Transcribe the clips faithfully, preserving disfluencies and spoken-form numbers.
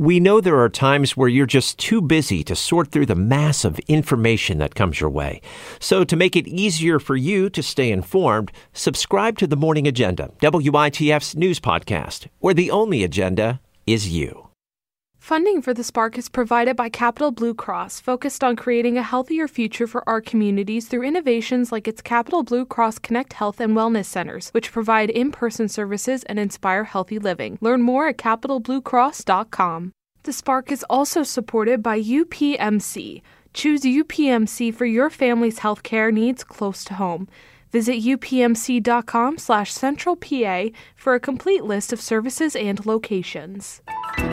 We know there are times where you're just too busy to sort through the mass of information that comes your way. So to make it easier for you to stay informed, subscribe to The Morning Agenda, W I T F's news podcast, where the only agenda is you. Funding for the Spark is provided by Capital Blue Cross, focused on creating a healthier future for our communities through innovations like its Capital Blue Cross Connect Health and Wellness Centers, which provide in-person services and inspire healthy living. Learn more at capital blue cross dot com. The Spark is also supported by U P M C. Choose U P M C for your family's healthcare needs close to home. Visit U P M C dot com slash central P A for a complete list of services and locations.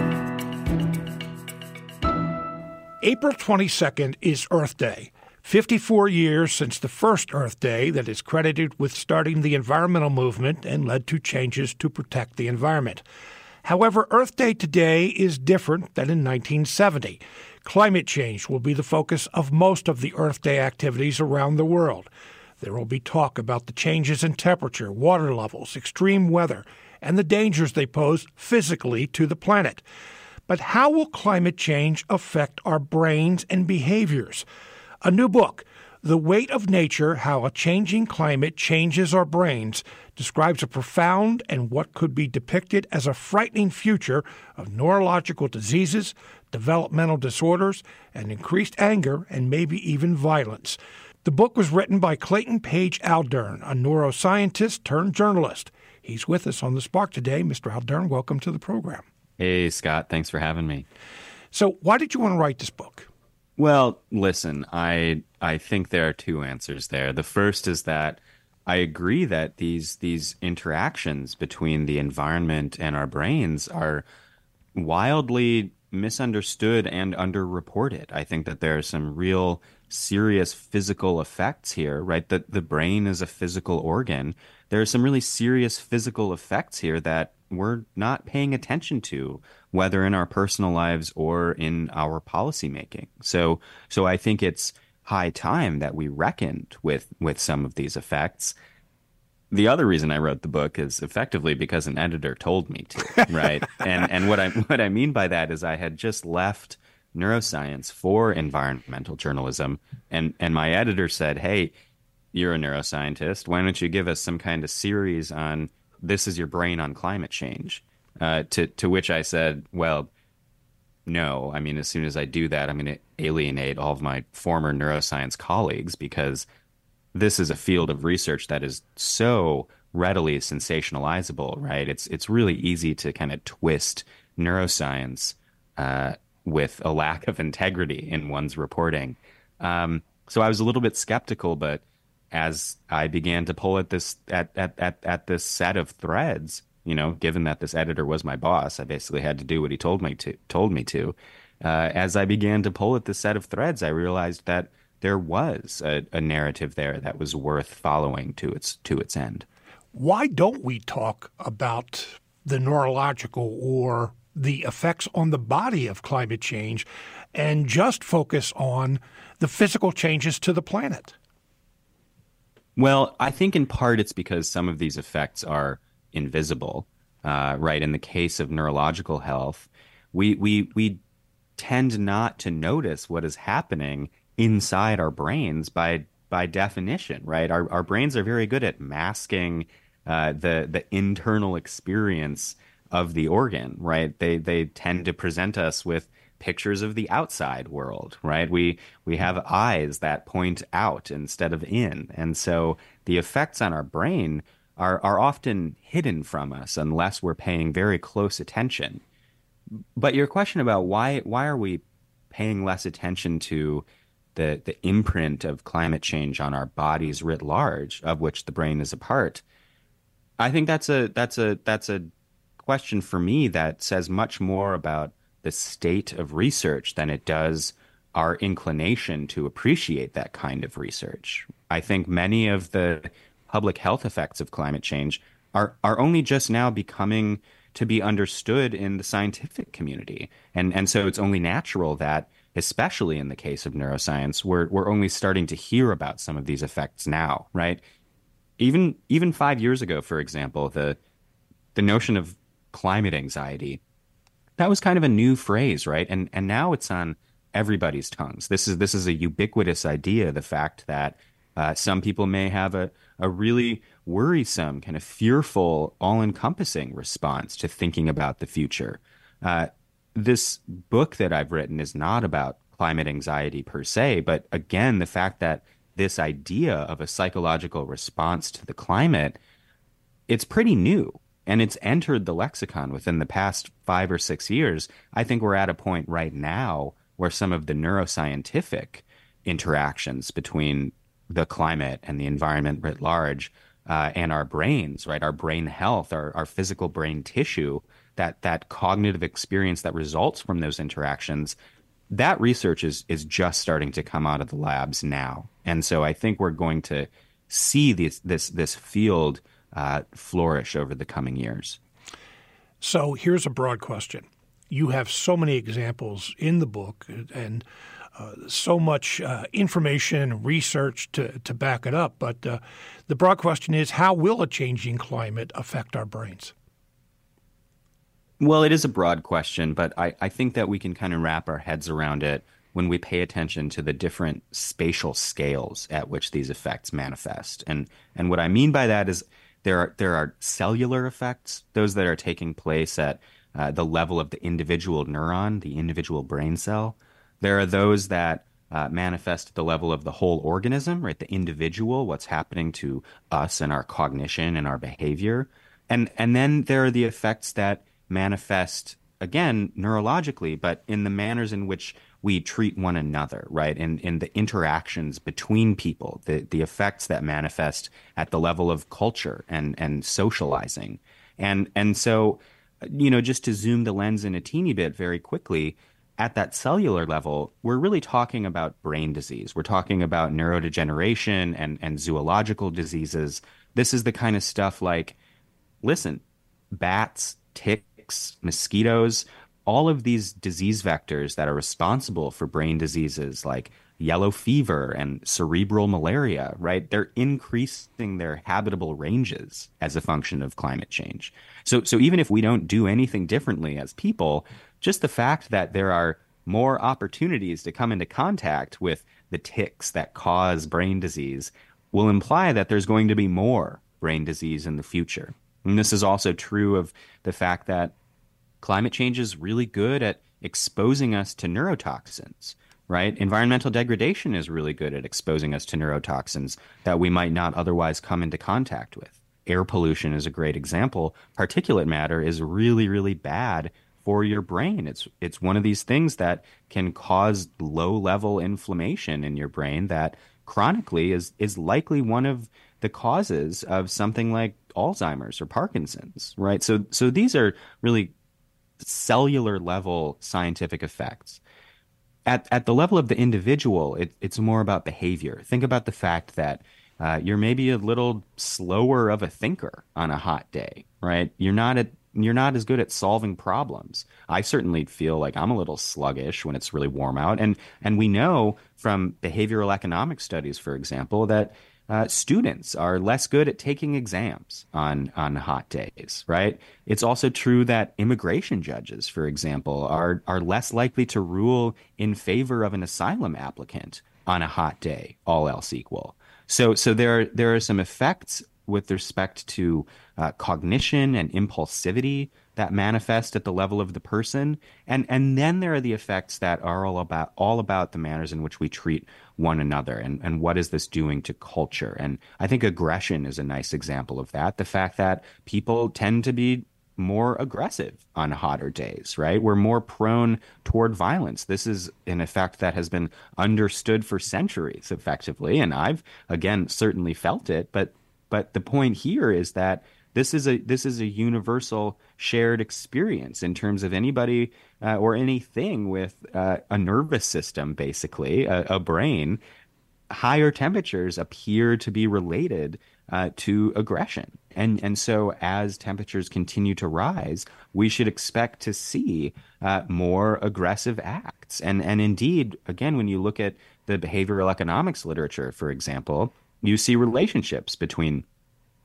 April twenty-second is Earth Day, fifty-four years since the first Earth Day that is credited with starting the environmental movement and led to changes to protect the environment. However, Earth Day today is different than in nineteen seventy. Climate change will be the focus of most of the Earth Day activities around the world. There will be talk about the changes in temperature, water levels, extreme weather, and the dangers they pose physically to the planet. But how will climate change affect our brains and behaviors? A new book, The Weight of Nature, How a Changing Climate Changes Our Brains, describes a profound and what could be depicted as a frightening future of neurological diseases, developmental disorders, and increased anger and maybe even violence. The book was written by Clayton Page Aldern, a neuroscientist turned journalist. He's with us on The Spark today. Mister Aldern, welcome to the program. Hey, Scott. Thanks for having me. So why did you want to write this book? Well, listen, I I think there are two answers there. The first is that I agree that these these interactions between the environment and our brains are wildly misunderstood and underreported. I think that there are some real serious physical effects here, right? That the brain is a physical organ. There are some really serious physical effects here that we're not paying attention to, whether in our personal lives or in our policymaking. So, so I think it's high time that we reckoned with with some of these effects. The other reason I wrote the book is effectively because an editor told me to, right? and and what I what I mean by that is I had just left neuroscience for environmental journalism, and and my editor said, "Hey, you're a neuroscientist. Why don't you give us some kind of series on This Is Your Brain on Climate Change?" Uh, to to which I said, well, no. I mean, as soon as I do that, I'm going to alienate all of my former neuroscience colleagues, because this is a field of research that is so readily sensationalizable, right? It's it's really easy to kind of twist neuroscience uh, with a lack of integrity in one's reporting. Um, so I was a little bit skeptical, but as I began to pull at this at, at, at, at this set of threads, you know, given that this editor was my boss, I basically had to do what he told me to. Told me to. Uh, as I began to pull at this set of threads, I realized that there was a, a narrative there that was worth following to its to its end. Why don't we talk about the neurological or the effects on the body of climate change and just focus on the physical changes to the planet? Well, I think in part it's because some of these effects are invisible, uh, right? In the case of neurological health, we we we tend not to notice what is happening inside our brains by by definition, right? Our our brains are very good at masking uh, the the internal experience of the organ, right? They they tend to present us with pictures of the outside world, right? We we have eyes that point out instead of in. And so the effects on our brain are are often hidden from us unless we're paying very close attention. But your question about why why are we paying less attention to the the imprint of climate change on our bodies writ large, of which the brain is a part, I think that's a that's a that's a question for me that says much more about the state of research than it does our inclination to appreciate that kind of research. I think many of the public health effects of climate change are are only just now becoming to be understood in the scientific community. And and so it's only natural that, especially in the case of neuroscience, we're we're only starting to hear about some of these effects now, right? Even even five years ago, for example, the the notion of climate anxiety that was kind of a new phrase, right? And and now it's on everybody's tongues. This is this is a ubiquitous idea, the fact that uh, some people may have a, a really worrisome, kind of fearful, all-encompassing response to thinking about the future. Uh, this book that I've written is not about climate anxiety per se, but again, the fact that this idea of a psychological response to the climate, it's pretty new. And it's entered the lexicon within the past five or six years. I think we're at a point right now where some of the neuroscientific interactions between the climate and the environment writ large, uh, and our brains, right, our brain health, our, our physical brain tissue, that that cognitive experience that results from those interactions, that research is is just starting to come out of the labs now. And so I think we're going to see this this this field uh, flourish over the coming years. So here's a broad question. You have so many examples in the book and uh, so much uh, information and research to, to back it up. But uh, the broad question is, how will a changing climate affect our brains? Well, it is a broad question, but I, I think that we can kind of wrap our heads around it when we pay attention to the different spatial scales at which these effects manifest. And and what I mean by that is there are there are cellular effects, those that are taking place at uh, the level of the individual neuron, the individual brain cell. There are those that uh, manifest at the level of the whole organism, right? The individual, what's happening to us and our cognition and our behavior. And and then there are the effects that manifest, again, neurologically, but in the manners in which we treat one another, right? In in the interactions between people, the the effects that manifest at the level of culture and and socializing. And and so, you know, just to zoom the lens in a teeny bit very quickly, at that cellular level, we're really talking about brain disease. We're talking about neurodegeneration and and zoological diseases. This is the kind of stuff like, listen, bats, ticks, mosquitoes, all of these disease vectors that are responsible for brain diseases like yellow fever and cerebral malaria, right? They're increasing their habitable ranges as a function of climate change. So, so even if we don't do anything differently as people, just the fact that there are more opportunities to come into contact with the ticks that cause brain disease will imply that there's going to be more brain disease in the future. And this is also true of the fact that climate change is really good at exposing us to neurotoxins, right? Environmental degradation is really good at exposing us to neurotoxins that we might not otherwise come into contact with. Air pollution is a great example. Particulate matter is really, really bad for your brain. It's it's one of these things that can cause low-level inflammation in your brain that chronically is is likely one of the causes of something like Alzheimer's or Parkinson's, right? So so these are really cellular level scientific effects. At at the level of the individual, it, it's more about behavior. Think about the fact that uh, you're maybe a little slower of a thinker on a hot day, right? You're not at you're not as good at solving problems. I certainly feel like I'm a little sluggish when it's really warm out, and and we know from behavioral economic studies, for example, that Uh, students are less good at taking exams on on hot days, right? It's also true that immigration judges, for example, are are less likely to rule in favor of an asylum applicant on a hot day, all else equal. So so there are, there are some effects with respect to uh, cognition and impulsivity that manifest at the level of the person, and and then there are the effects that are all about all about the manners in which we treat one another, and and what is this doing to culture. And I think aggression is a nice example of that. The fact that people tend to be more aggressive on hotter days, right? We're more prone toward violence. This is an effect that has been understood for centuries effectively, and I've again certainly felt it, but but the point here is that This is a this is a universal shared experience in terms of anybody uh, or anything with uh, a nervous system, basically, a, a brain. Higher temperatures appear to be related uh, to aggression. And and so as temperatures continue to rise, we should expect to see uh, more aggressive acts. And, and indeed, again, when you look at the behavioral economics literature, for example, you see relationships between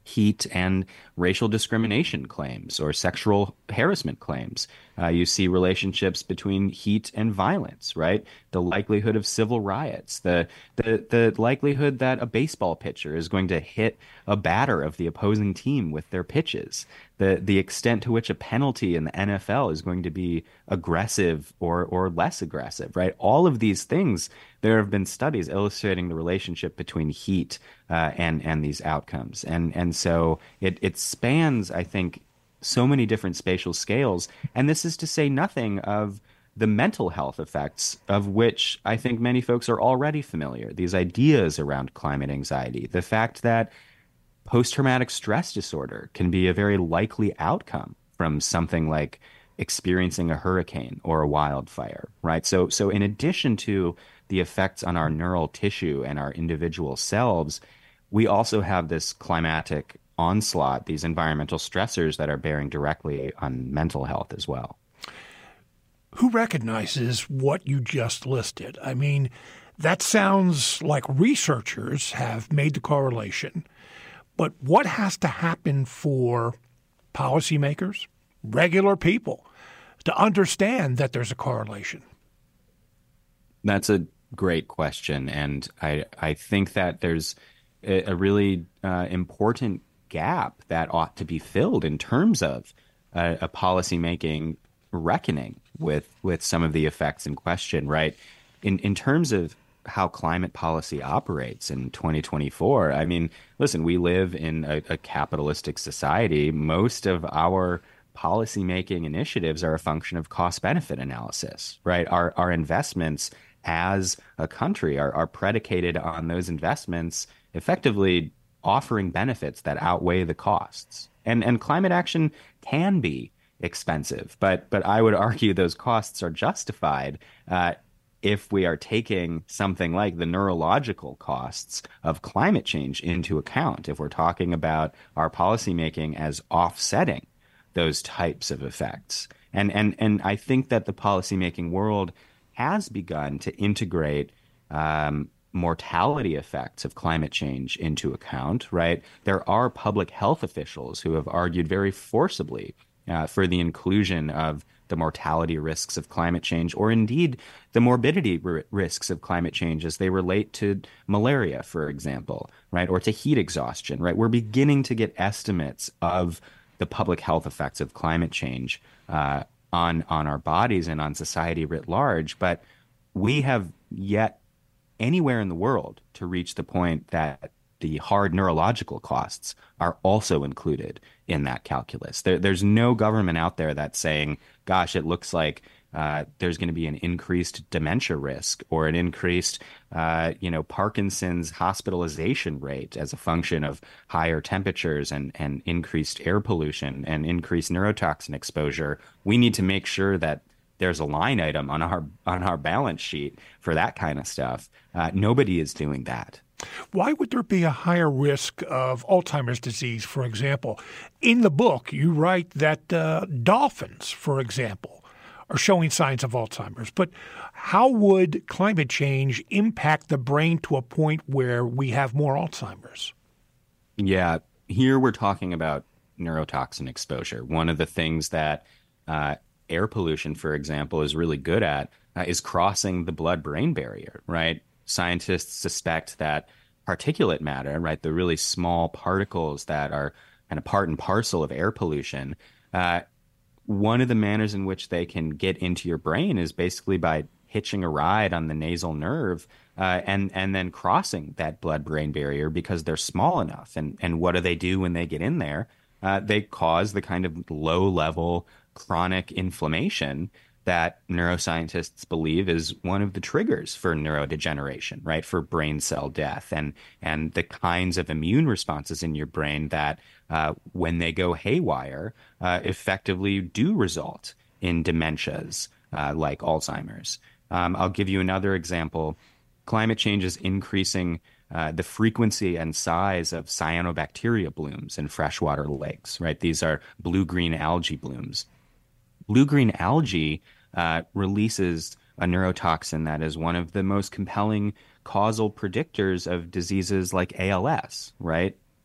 heat and racial discrimination claims or sexual harassment claims. Uh, you see relationships between heat and violence, right? The likelihood of civil riots, the, the the likelihood that a baseball pitcher is going to hit a batter of the opposing team with their pitches, the the extent to which a penalty in the N F L is going to be aggressive or or less aggressive, right? All of these things, there have been studies illustrating the relationship between heat uh, and and these outcomes, and and so it it spans, I think, so many different spatial scales, and this is to say nothing of the mental health effects of which I think many folks are already familiar. These ideas around climate anxiety, the fact that post-traumatic stress disorder can be a very likely outcome from something like experiencing a hurricane or a wildfire, right? So, so in addition to the effects on our neural tissue and our individual selves, we also have this climatic onslaught, these environmental stressors that are bearing directly on mental health as well. Who recognizes what you just listed? I mean, that sounds like researchers have made the correlation, but what has to happen for policymakers, regular people, to understand that there's a correlation? That's a great question, and I I think that there's a, a really uh, important gap that ought to be filled in terms of uh, a policymaking reckoning with with some of the effects in question, right? In in terms of how climate policy operates in twenty twenty-four, I mean, listen, we live in a, a capitalistic society. Most of our policymaking initiatives are a function of cost-benefit analysis, right? Our our investments as a country are, are predicated on those investments effectively offering benefits that outweigh the costs. And and climate action can be expensive, but but I would argue those costs are justified uh, if we are taking something like the neurological costs of climate change into account, if we're talking about our policymaking as offsetting those types of effects. And and and I think that the policymaking world has begun to integrate um, mortality effects of climate change into account, right? There are public health officials who have argued very forcibly uh, for the inclusion of the mortality risks of climate change, or indeed the morbidity r- risks of climate change as they relate to malaria, for example, right? Or to heat exhaustion, right? We're beginning to get estimates of the public health effects of climate change uh, on, on our bodies and on society writ large, but we have yet anywhere in the world to reach the point that the hard neurological costs are also included in that calculus. There, there's no government out there that's saying, gosh, it looks like uh, there's going to be an increased dementia risk or an increased, uh, you know, Parkinson's hospitalization rate as a function of higher temperatures and, and increased air pollution and increased neurotoxin exposure. We need to make sure that there's a line item on our on our balance sheet for that kind of stuff. Uh, nobody is doing that. Why would there be a higher risk of Alzheimer's disease, for example? In the book, you write that uh, dolphins, for example, are showing signs of Alzheimer's. But how would climate change impact the brain to a point where we have more Alzheimer's? Yeah, here we're talking about neurotoxin exposure. One of the things that uh, air pollution, for example, is really good at uh, is crossing the blood-brain barrier, right? Scientists suspect that particulate matter, right, the really small particles that are kind of part and parcel of air pollution, uh, one of the manners in which they can get into your brain is basically by hitching a ride on the nasal nerve uh, and and then crossing that blood-brain barrier because they're small enough. And, and what do they do when they get in there? Uh, they cause the kind of low-level chronic inflammation that neuroscientists believe is one of the triggers for neurodegeneration, right? For brain cell death and and the kinds of immune responses in your brain that, uh, when they go haywire, uh, effectively do result in dementias uh, like Alzheimer's. Um, I'll give you another example. Climate change is increasing uh, the frequency and size of cyanobacteria blooms in freshwater lakes, right? These are blue-green algae blooms. Blue-green algae uh, releases a neurotoxin that is one of the most compelling causal predictors of diseases like A L S, right?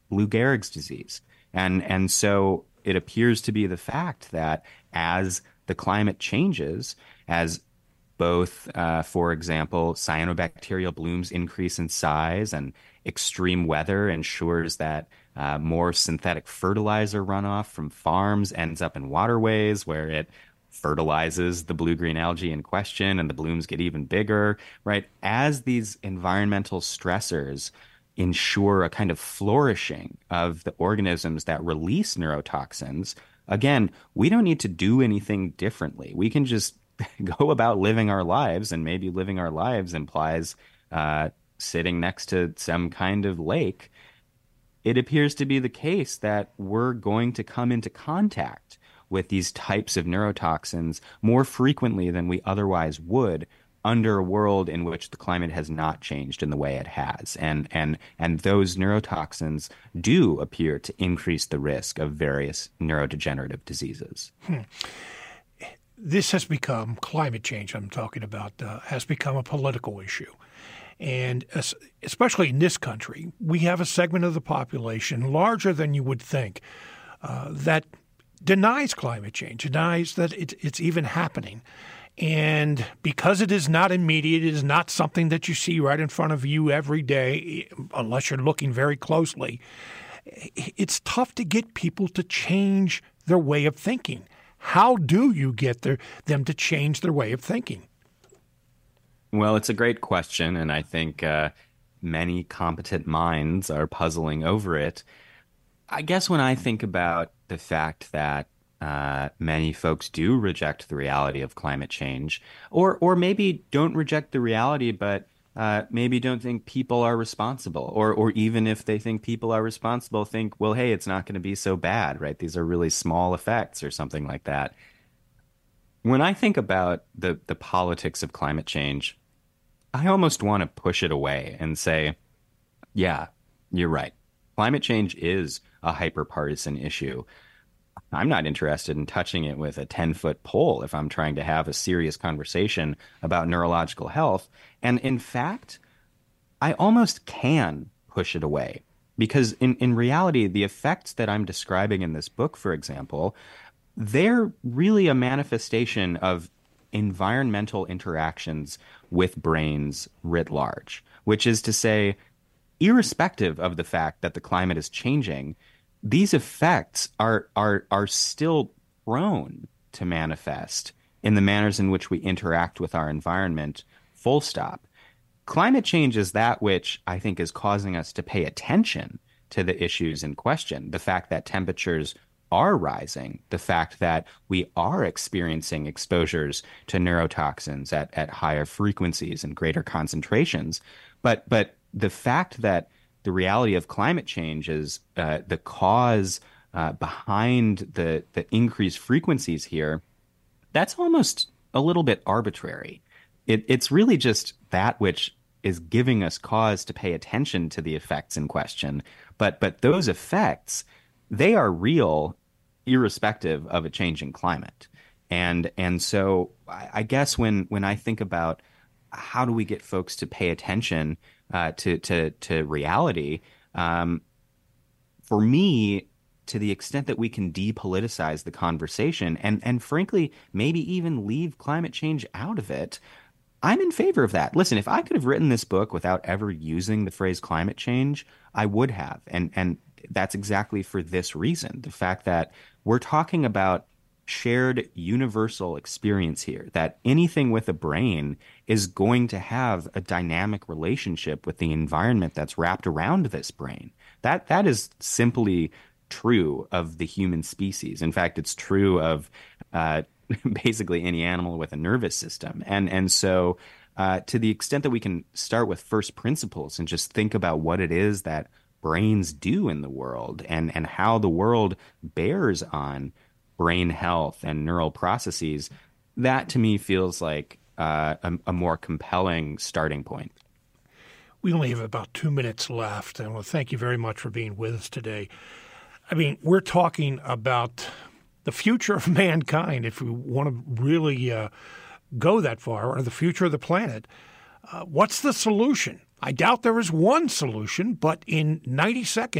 Lou Gehrig's disease. And, and so it appears to be the fact that as the climate changes, as both, uh, for example, cyanobacterial blooms increase in size and extreme weather ensures that uh, more synthetic fertilizer runoff from farms ends up in waterways where it fertilizes the blue-green algae in question and the blooms get even bigger, right? As these environmental stressors ensure a kind of flourishing of the organisms that release neurotoxins, again, we don't need to do anything differently. We can just go about living our lives, and maybe living our lives implies uh, sitting next to some kind of lake. It appears to be the case that we're going to come into contact with these types of neurotoxins more frequently than we otherwise would under a world in which the climate has not changed in the way it has. And and and those neurotoxins do appear to increase the risk of various neurodegenerative diseases. Hmm. This has become, climate change I'm talking about, uh, has become a political issue. And especially in this country, we have a segment of the population larger than you would think uh, that denies climate change, denies that it, it's even happening. And because it is not immediate, it is not something that you see right in front of you every day, unless you're looking very closely, it's tough to get people to change their way of thinking. How do you get their, them to change their way of thinking? Well, it's a great question, and I think uh, many competent minds are puzzling over it. I guess when I think about the fact that uh, many folks do reject the reality of climate change, or or maybe don't reject the reality, but uh, maybe don't think people are responsible, or or even if they think people are responsible, think, well, hey, it's not going to be so bad, right? These are really small effects or something like that. When I think about the the politics of climate change, I almost want to push it away and say, yeah, you're right. Climate change is a hyper-partisan issue. I'm not interested in touching it with a ten-foot pole if I'm trying to have a serious conversation about neurological health. And in fact, I almost can push it away because in, in reality, the effects that I'm describing in this book, for example, they're really a manifestation of environmental interactions with brains writ large, which is to say, irrespective of the fact that the climate is changing, these effects are are are still prone to manifest in the manners in which we interact with our environment, full stop. Climate change is that which I think is causing us to pay attention to the issues in question. The fact that temperatures are rising, the fact that we are experiencing exposures to neurotoxins at, at higher frequencies and greater concentrations. But but the fact that the reality of climate change is uh, the cause uh, behind the, the increased frequencies here, that's almost a little bit arbitrary. It, it's really just that which is giving us cause to pay attention to the effects in question. But but those effects, they are real irrespective of a changing climate. And and so I, I guess when when I think about how do we get folks to pay attention uh, to, to, to reality, um, for me, to the extent that we can depoliticize the conversation and, and frankly, maybe even leave climate change out of it, I'm in favor of that. Listen, if I could have written this book without ever using the phrase climate change, I would have. And, and that's exactly for this reason, the fact that we're talking about shared universal experience here, that anything with a brain is going to have a dynamic relationship with the environment that's wrapped around this brain. That that is simply true of the human species. In fact, it's true of uh, basically any animal with a nervous system. And and so uh, to the extent that we can start with first principles and just think about what it is that brains do in the world and, and how the world bears on brain health and neural processes, that to me feels like uh, a, a more compelling starting point. We only have about two minutes left, and I want to thank you very much for being with us today. I mean, we're talking about the future of mankind, if we want to really uh, go that far, or the future of the planet. Uh, what's the solution? I doubt there is one solution, but in ninety seconds,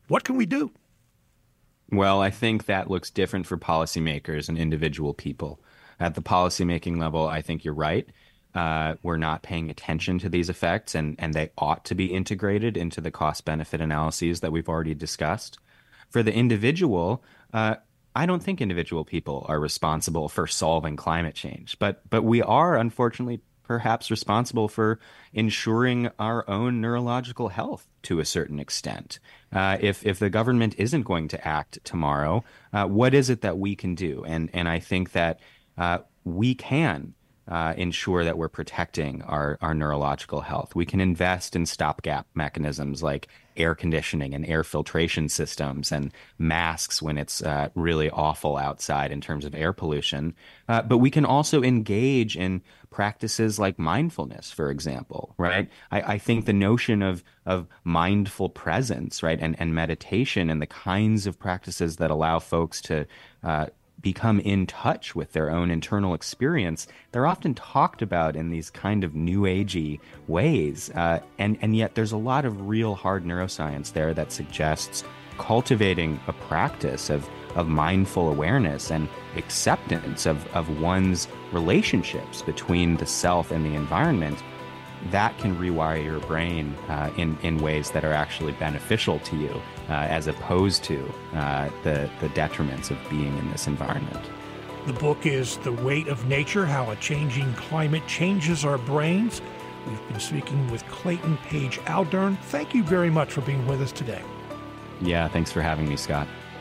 What can we do? Well, I think that looks different for policymakers and individual people. At the policymaking level, I think you're right. Uh, we're not paying attention to these effects, and, and they ought to be integrated into the cost-benefit analyses that we've already discussed. For the individual, uh, I don't think individual people are responsible for solving climate change, but but we are, unfortunately, perhaps responsible for ensuring our own neurological health to a certain extent. Uh, if if the government isn't going to act tomorrow, uh, what is it that we can do? And and I think that uh, we can uh, ensure that we're protecting our our neurological health. We can invest in stopgap mechanisms like air conditioning and air filtration systems and masks when it's uh, really awful outside in terms of air pollution. Uh, but we can also engage in practices like mindfulness, for example, right? I, I think the notion of of mindful presence, right, and, and meditation and the kinds of practices that allow folks to uh, become in touch with their own internal experience, they're often talked about in these kind of new agey ways. Uh, and, and yet there's a lot of real hard neuroscience there that suggests cultivating a practice of, of mindful awareness and acceptance of, of one's relationships between the self and the environment, that can rewire your brain uh, in, in ways that are actually beneficial to you, uh, as opposed to uh, the, the detriments of being in this environment. The book is The Weight of Nature, How a Changing Climate Changes Our Brains. We've been speaking with Clayton Page Aldern. Thank you very much for being with us today. Yeah, thanks for having me, Scott.